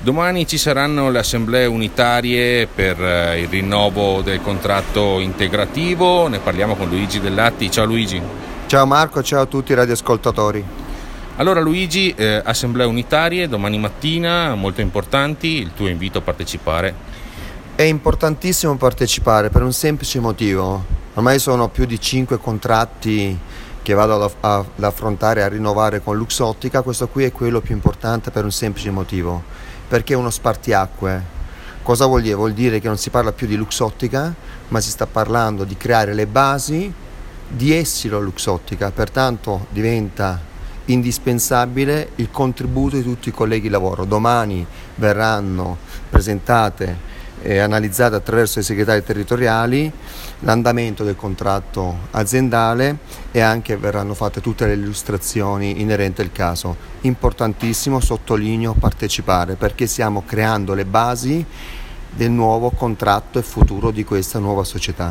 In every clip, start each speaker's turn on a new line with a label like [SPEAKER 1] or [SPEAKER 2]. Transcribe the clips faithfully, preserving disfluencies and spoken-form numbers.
[SPEAKER 1] Domani ci saranno le assemblee unitarie per il rinnovo del contratto integrativo, ne parliamo con Luigi Dell'Atti. Ciao Luigi.
[SPEAKER 2] Ciao Marco, ciao a tutti i radioascoltatori.
[SPEAKER 1] Allora Luigi, eh, assemblee unitarie domani mattina, molto importanti, il tuo invito a partecipare.
[SPEAKER 2] È importantissimo partecipare per un semplice motivo: ormai sono più di cinque contratti che vado ad, ad affrontare e a rinnovare con Luxottica. Questo qui è quello più importante per un semplice motivo, perché è uno spartiacque. Cosa vuol dire? Vuol dire che non si parla più di Luxottica, ma si sta parlando di creare le basi di Essilo Luxottica, pertanto diventa indispensabile il contributo di tutti i colleghi di lavoro. Domani verranno presentate e analizzate attraverso i segretari territoriali l'andamento del contratto aziendale e anche verranno fatte tutte le illustrazioni inerenti al caso. Importantissimo, sottolineo, partecipare, perché stiamo creando le basi del nuovo contratto e futuro di questa nuova società.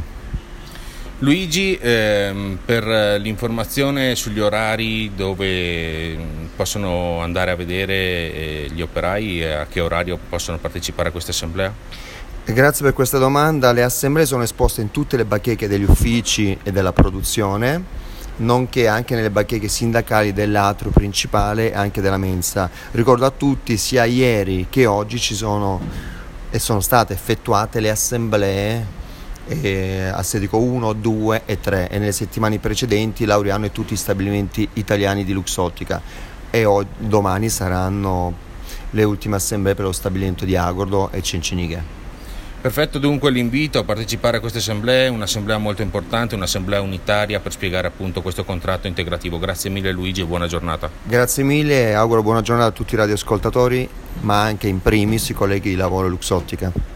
[SPEAKER 1] Luigi, ehm, per l'informazione sugli orari dove possono andare a vedere eh, gli operai e a che orario possono partecipare a questa assemblea?
[SPEAKER 2] Grazie per questa domanda. Le assemblee sono esposte in tutte le bacheche degli uffici e della produzione, nonché anche nelle bacheche sindacali dell'atrio principale e anche della mensa. Ricordo a tutti, sia ieri che oggi ci sono e sono state effettuate le assemblee eh, a Sedico uno, due e tre, e nelle settimane precedenti Laureano e tutti gli stabilimenti italiani di Luxottica, e oggi, domani saranno le ultime assemblee per lo stabilimento di Agordo e Cencenighe.
[SPEAKER 1] Perfetto, dunque l'invito a partecipare a queste assemblee, un'assemblea molto importante, un'assemblea unitaria per spiegare appunto questo contratto integrativo. Grazie mille Luigi e buona giornata.
[SPEAKER 2] Grazie mille e auguro buona giornata a tutti i radioascoltatori, ma anche in primis i colleghi di lavoro Luxottica.